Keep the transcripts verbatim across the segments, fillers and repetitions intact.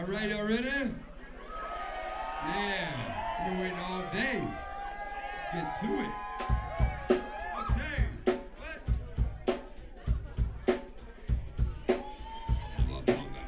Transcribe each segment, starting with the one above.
right already? Yeah, we've been waiting all day. Let's get to it. Okay, what? A lot longer.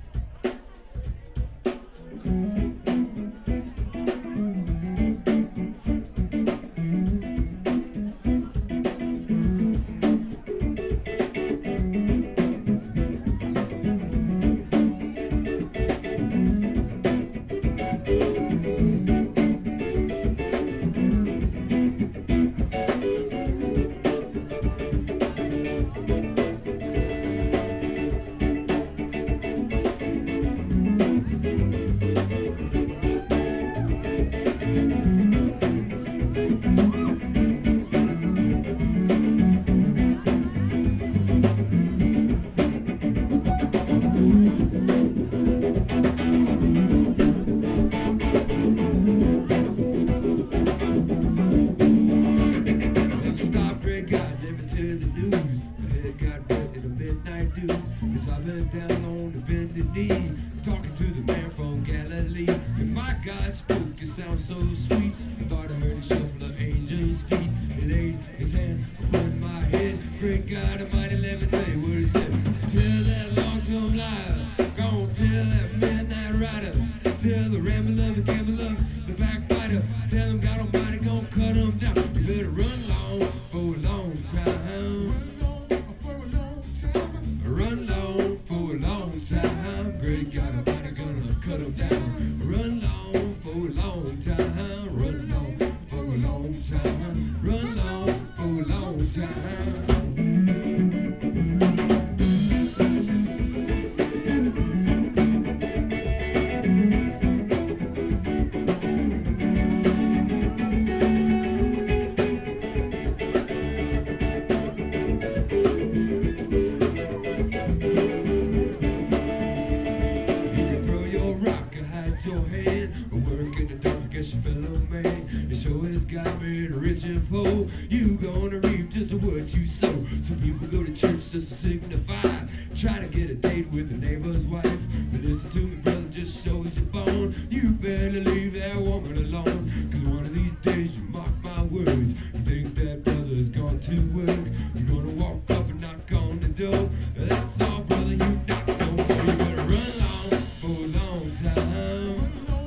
Cause I've been down on the bended knee, talking to the man from Galilee. And my God spoke, it sounds so sweet. I thought I heard a shuffle of angels' feet. He laid his hand upon my head. Great God Almighty, let me tell you what he said. Tell that long-term liar, gonna tell that midnight rider, tell the rambler, the gambler, the backbiter, tell him God Almighty gonna cut him down. You better run long for a long time. Run long for a long time. Great God Almighty gonna cut him down. Run long for a long time. Run long for a long time. Run long for a long time. Your hand, work in the dark against your fellow man. It sure has got me rich and poor. You gonna reap just what you sow. Some people go to church just to signify, try to get a date with the neighbor's wife. But listen to me, brother, just shows your bone. You better leave that woman alone. Cause one of these days, you mark my words, you think that brother's gone to work. You're gonna walk up and knock on the door. That's all, brother, you knock no more. You better run long for a long time.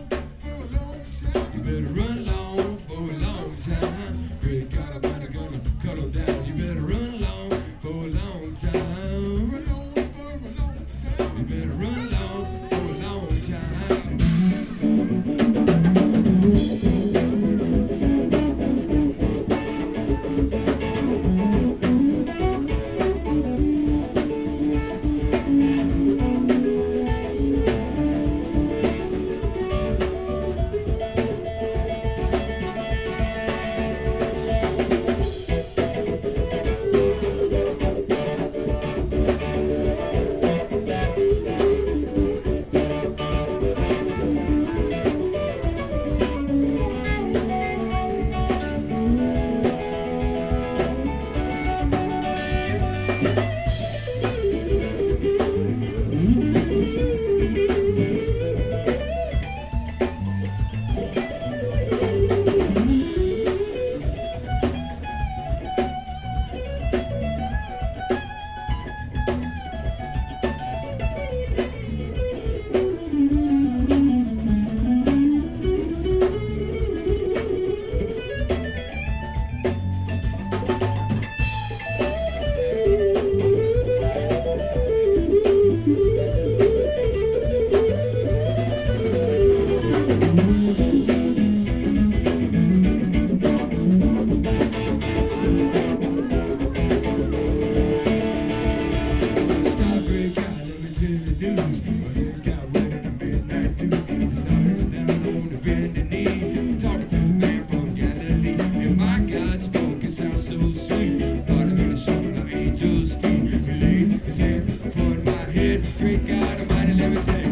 You better run long for a long time. Great God Almighty gonna cut him down. You better run long for a long time. You better run long for a long time. Great God Almighty, let me tell you.